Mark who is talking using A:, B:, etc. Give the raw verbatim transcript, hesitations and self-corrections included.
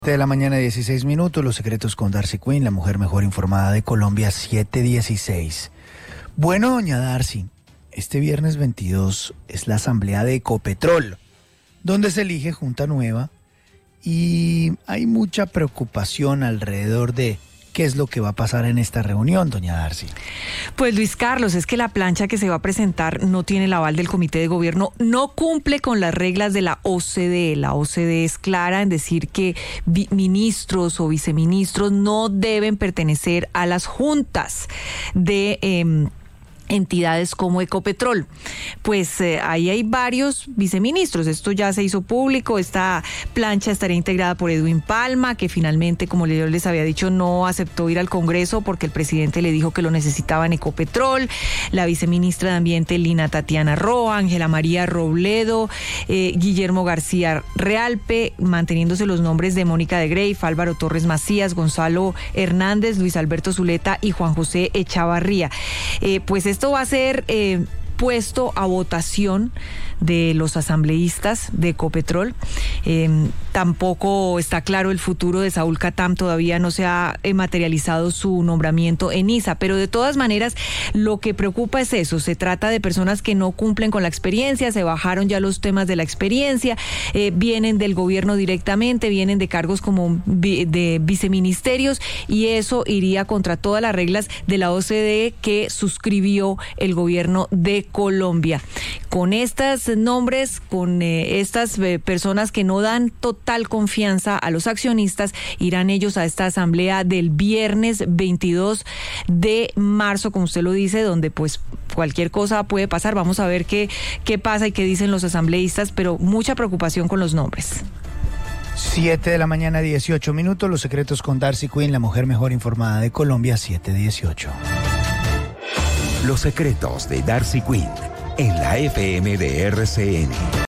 A: De la mañana, dieciséis minutos, los secretos con Darcy Quinn, la mujer mejor informada de Colombia, siete dieciséis. Bueno, doña Darcy, este viernes veintidós es la asamblea de Ecopetrol, donde se elige junta nueva y hay mucha preocupación alrededor de qué es lo que va a pasar en esta reunión, doña Darcy.
B: Pues Luis Carlos, es que la plancha que se va a presentar no tiene el aval del comité de gobierno, no cumple con las reglas de la O C D E. La O C D E es clara en decir que ministros o viceministros no deben pertenecer a las juntas de Eh, entidades como Ecopetrol. Pues eh, ahí hay varios viceministros, esto ya se hizo público, esta plancha estaría integrada por Edwin Palma, que finalmente, como yo les había dicho, no aceptó ir al Congreso porque el presidente le dijo que lo necesitaba en Ecopetrol, la viceministra de Ambiente Lina Tatiana Roa, Ángela María Robledo, eh, Guillermo García Realpe, manteniéndose los nombres de Mónica de Greif, Álvaro Torres Macías, Gonzalo Hernández, Luis Alberto Zuleta y Juan José Echavarría. Eh, pues Esto va a ser eh, puesto a votación de los asambleístas de Ecopetrol. Eh, tampoco está claro el futuro de Saúl Catam, todavía no se ha eh, materializado su nombramiento en I S A, pero de todas maneras lo que preocupa es eso, se trata de personas que no cumplen con la experiencia, se bajaron ya los temas de la experiencia, eh, vienen del gobierno directamente, vienen de cargos como vi, de viceministerios, y eso iría contra todas las reglas de la O C D E que suscribió el gobierno de Colombia. Con estas nombres, con eh, estas eh, personas que no dan total confianza a los accionistas, irán ellos a esta asamblea del viernes veintidós de marzo, como usted lo dice, donde pues cualquier cosa puede pasar. Vamos a ver qué, qué pasa y qué dicen los asambleístas, pero mucha preocupación con los nombres.
A: siete de la mañana, dieciocho minutos, los secretos con Darcy Quinn, la mujer mejor informada de Colombia, siete dieciocho.
C: Los secretos de Darcy Quinn en la F M de R C N.